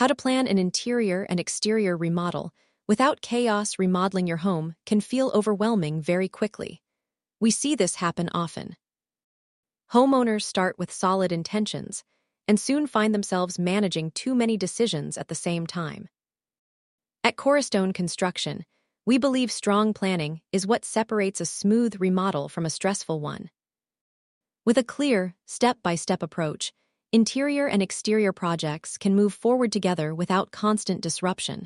How to plan an interior and exterior remodel without chaos. Remodeling your home can feel overwhelming very quickly. We see this happen often. Homeowners start with solid intentions and soon find themselves managing too many decisions at the same time. At Cornerstone Construction, we believe strong planning is what separates a smooth remodel from a stressful one. With a clear, step-by-step approach, interior and exterior projects can move forward together without constant disruption.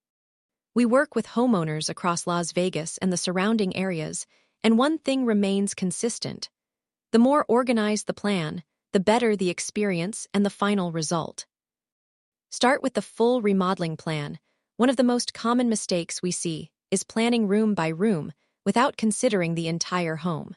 We work with homeowners across Las Vegas and the surrounding areas, and one thing remains consistent. The more organized the plan, the better the experience and the final result. Start with the full remodeling plan. One of the most common mistakes we see is planning room by room without considering the entire home.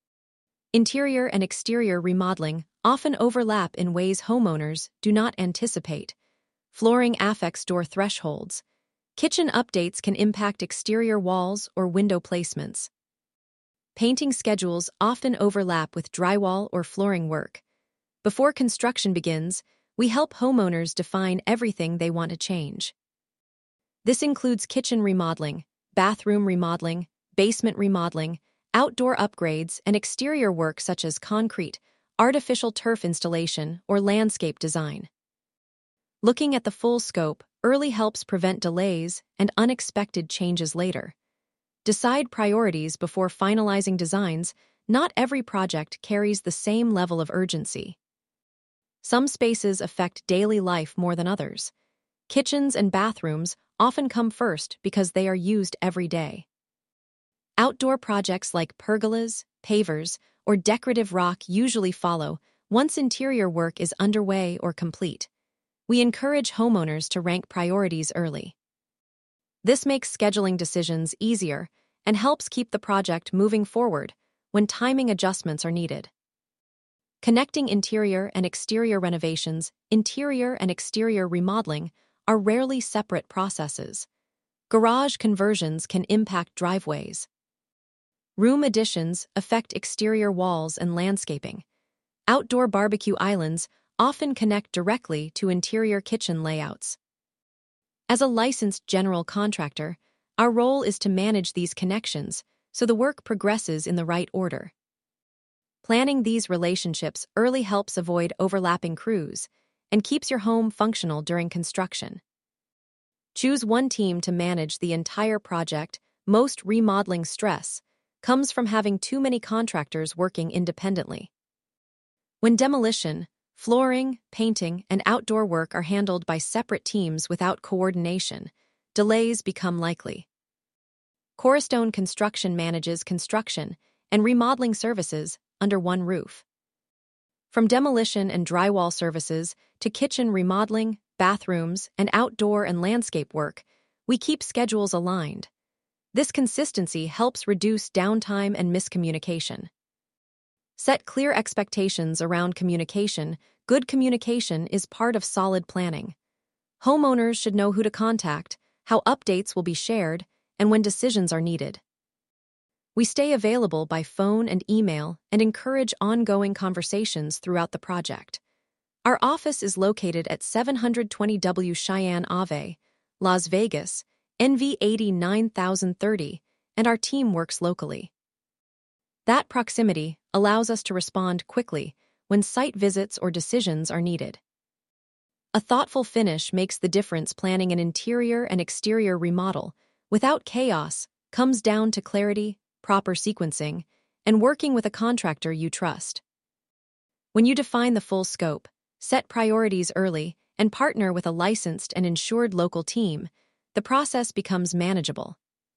Interior and exterior remodeling often overlap in ways homeowners do not anticipate. Flooring affects door thresholds. Kitchen updates can impact exterior walls or window placements. Painting schedules often overlap with drywall or flooring work. Before construction begins, we help homeowners define everything they want to change. This includes kitchen remodeling, bathroom remodeling, basement remodeling, outdoor upgrades, and exterior work such as concrete, artificial turf installation, or landscape design. Looking at the full scope early helps prevent delays and unexpected changes later. Decide priorities before finalizing designs. Not every project carries the same level of urgency. Some spaces affect daily life more than others. Kitchens and bathrooms often come first because they are used every day. Outdoor projects like pergolas, pavers, or decorative rock usually follow once interior work is underway or complete. We encourage homeowners to rank priorities early. This makes scheduling decisions easier and helps keep the project moving forward when timing adjustments are needed. Connecting interior and exterior renovations. Interior and exterior remodeling are rarely separate processes. Garage conversions can impact driveways. Room additions affect exterior walls and landscaping. Outdoor barbecue islands often connect directly to interior kitchen layouts. As a licensed general contractor, our role is to manage these connections so the work progresses in the right order. Planning these relationships early helps avoid overlapping crews and keeps your home functional during construction. Choose one team to manage the entire project. Most remodeling stress comes from having too many contractors working independently. When demolition, flooring, painting, and outdoor work are handled by separate teams without coordination, delays become likely. Cornerstone Construction manages construction and remodeling services under one roof. From demolition and drywall services to kitchen remodeling, bathrooms, and outdoor and landscape work, we keep schedules aligned. This consistency helps reduce downtime and miscommunication. Set clear expectations around communication. Good communication is part of solid planning. Homeowners should know who to contact, how updates will be shared, and when decisions are needed. We stay available by phone and email and encourage ongoing conversations throughout the project. Our office is located at 720 W Cheyenne Ave, Las Vegas, NV 89030, and our team works locally. That proximity allows us to respond quickly when site visits or decisions are needed. A thoughtful finish makes the difference. Planning an interior and exterior remodel without chaos comes down to clarity, proper sequencing, and working with a contractor you trust. When you define the full scope, set priorities early, and partner with a licensed and insured local team, the process becomes manageable.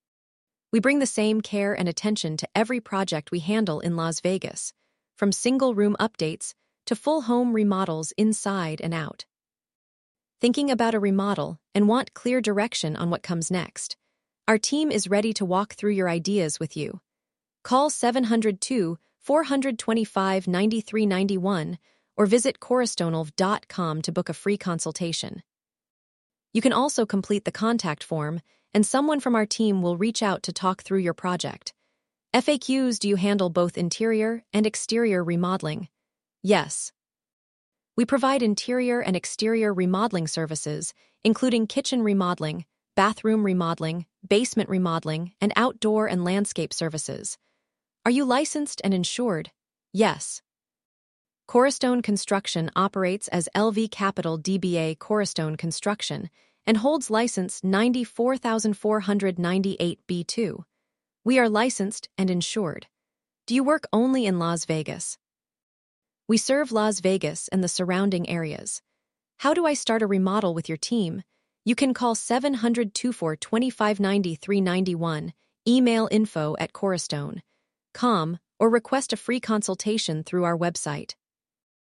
We bring the same care and attention to every project we handle in Las Vegas, from single-room updates to full home remodels inside and out. Thinking about a remodel and want clear direction on what comes next? Our team is ready to walk through your ideas with you. Call 702-425-9391 or visit cornerstonelv.com to book a free consultation. You can also complete the contact form, and someone from our team will reach out to talk through your project. FAQs: do you handle both interior and exterior remodeling? Yes. We provide interior and exterior remodeling services, including kitchen remodeling, bathroom remodeling, basement remodeling, and outdoor and landscape services. Are you licensed and insured? Yes. Cornerstone Construction operates as LV Capital DBA Cornerstone Construction and holds license 94498B2. We are licensed and insured. Do you work only in Las Vegas? We serve Las Vegas and the surrounding areas. How do I start a remodel with your team? You can call 700-24-2590-391, email info@cornerstone.com, or request a free consultation through our website.